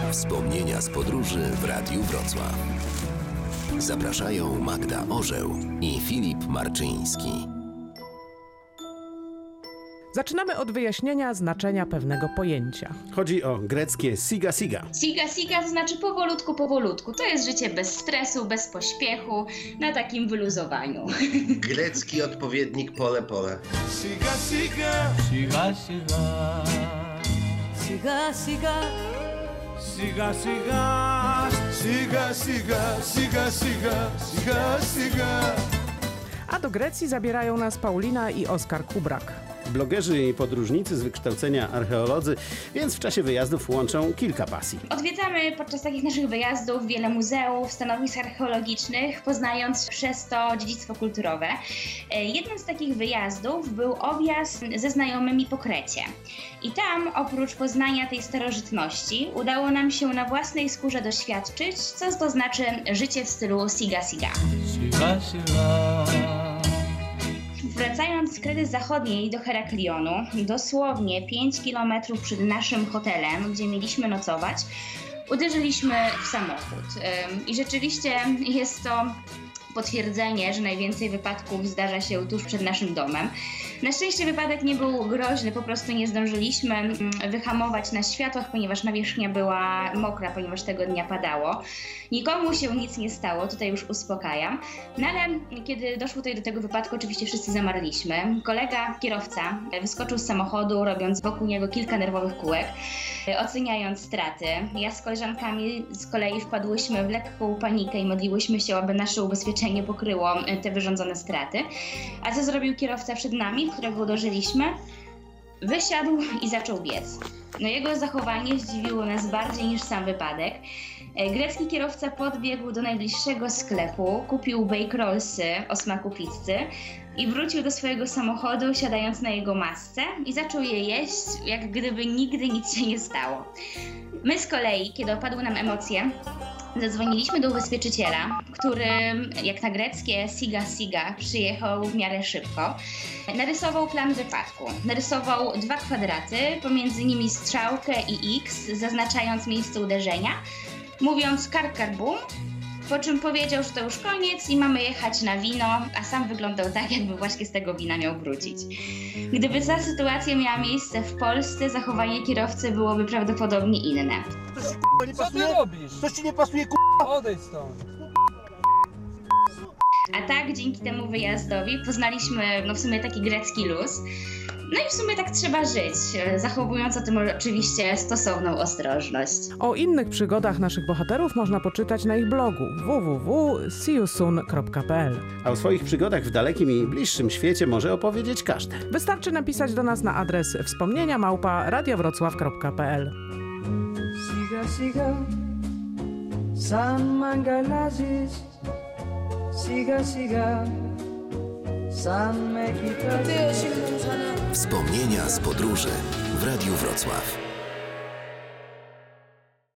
Wspomnienia z podróży w Radiu Wrocław. Zapraszają Magda Orzeł i Filip Marczyński. Zaczynamy od wyjaśnienia znaczenia pewnego pojęcia. Chodzi o greckie siga siga. Siga siga to znaczy powolutku, powolutku. To jest życie bez stresu, bez pośpiechu, na takim wyluzowaniu. Grecki odpowiednik pole pole. Siga siga, siga siga, siga siga, siga siga, siga siga, siga siga, siga siga. A do Grecji zabierają nas Paulina i Oskar Kubrak. Blogerzy i podróżnicy z wykształcenia archeolodzy, więc w czasie wyjazdów łączą kilka pasji. Odwiedzamy podczas takich naszych wyjazdów wiele muzeów, stanowisk archeologicznych, poznając przez to dziedzictwo kulturowe. Jednym z takich wyjazdów był objazd ze znajomymi po Krecie. I tam, oprócz poznania tej starożytności, udało nam się na własnej skórze doświadczyć, co to znaczy życie w stylu siga siga. Siga siga. Wracając z Krety Zachodniej do Heraklionu, dosłownie 5 km przed naszym hotelem, gdzie mieliśmy nocować, uderzyliśmy w samochód. I rzeczywiście jest to potwierdzenie, że najwięcej wypadków zdarza się tuż przed naszym domem. Na szczęście wypadek nie był groźny, po prostu nie zdążyliśmy wyhamować na światłach, ponieważ nawierzchnia była mokra, ponieważ tego dnia padało. Nikomu się nic nie stało, tutaj już uspokajam. No ale kiedy doszło tutaj do tego wypadku, oczywiście wszyscy zamarliśmy. Kolega, kierowca, wyskoczył z samochodu, robiąc wokół niego kilka nerwowych kółek, oceniając straty. Ja z koleżankami z kolei wpadłyśmy w lekką panikę i modliłyśmy się, aby nasze ubezpieczenie pokryło te wyrządzone straty. A co zrobił kierowca przed nami, w którego uderzyliśmy? Wysiadł i zaczął biec. No jego zachowanie zdziwiło nas bardziej niż sam wypadek. Grecki kierowca podbiegł do najbliższego sklepu, kupił bake rollsy o smaku pizzy i wrócił do swojego samochodu, siadając na jego masce i zaczął je jeść, jak gdyby nigdy nic się nie stało. My z kolei, kiedy opadły nam emocje, zadzwoniliśmy do ubezpieczyciela, który, jak na greckie siga siga, przyjechał w miarę szybko. Narysował plan wypadku. Narysował 2 kwadraty, pomiędzy nimi strzałkę i X, zaznaczając miejsce uderzenia, mówiąc kar kar bum, po czym powiedział, że to już koniec i mamy jechać na wino, a sam wyglądał tak, jakby właśnie z tego wina miał wrócić. Gdyby ta sytuacja miała miejsce w Polsce, zachowanie kierowcy byłoby prawdopodobnie inne. Co ty robisz? Coś ci nie pasuje, Odejdź stąd. A tak, dzięki temu wyjazdowi poznaliśmy w sumie taki grecki luz. No i w sumie tak trzeba żyć, zachowując o tym oczywiście stosowną ostrożność. O innych przygodach naszych bohaterów można poczytać na ich blogu www.seeyousoon.pl. A o swoich przygodach w dalekim i bliższym świecie może opowiedzieć każdy. Wystarczy napisać do nas na adres wspomnienia@radiowrocław.pl. Siga siga, σαν μ' αγκαλιάζεις. Siga siga, σαν με κοιτάζεις. Wspomnienia z podróży w Radiu Wrocław.